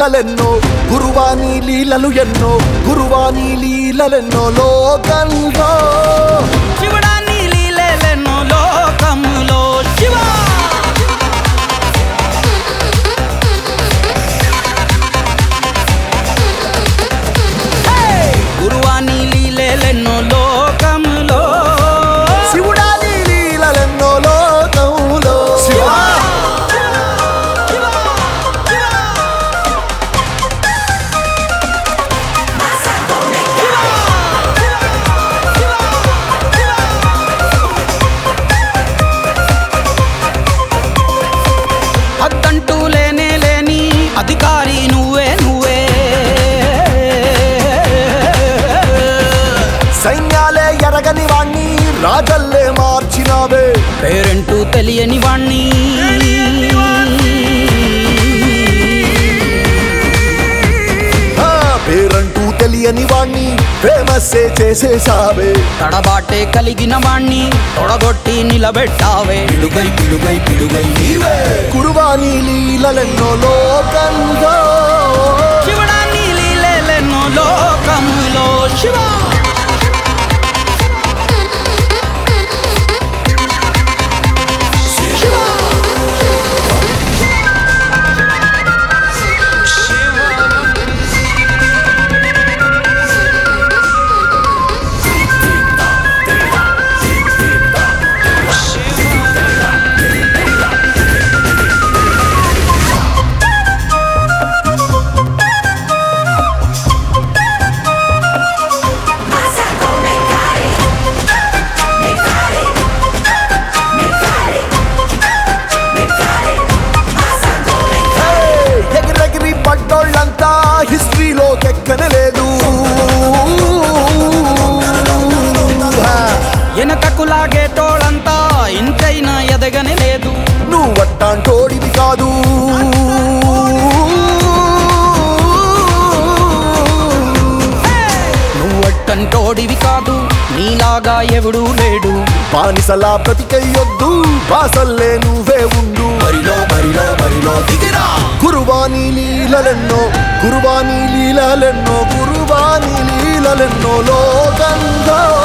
లీలలెన్నో గురువాని లీలలు ఎన్నో గురువాని లీలలెన్నో లోకంలో శివుడాని లీలలెన్నో లోకములో శివ గురువాని లీలలెన్నో లోకములో శివుడాని లీలలెన్నో లోకంలో శివ అద్దంటూ లేనే లేని అధికారి నువ్వే నువ్వే సైన్యాలే ఎరగని వాణ్ణి రాజల్లే మార్చినావే పేరంటూ తెలియని వాణ్ణి పేరంటూ తెలియని వాణ్ణి ఫేమస్సే చేసేసావే తడబాటే కలిగిన వాణ్ణి తొడగొట్టి నిలబెట్టావే పిడుగై పిడుగై పిడుగై నీవే గురువాని లీలలెన్నో లోకంలో శివుడాని లీలలెన్నో లోకములో శివ ఎగిరెగిరి పడ్డోళ్ళంతా హిస్టరీలో ఎక్కనలేదు వెనకకు లాగేటోళ్ళంతా ఇంతైనా ఎదగని లేదు నువ్వట్టాంటోడివి కాదు నువ్వట్టంటోడివి కాదు నీలాగా ఎవడూ లేడు బానిసలా బ్రతికయ్యొద్దు బాసల్లే నువ్వే ఉండు బరిలో బరిలో బరిలో దిగిరా గురువాని లీలలెన్నో గురువాని లీలలెన్నో గురువాని లీలలెన్నో లోకంలో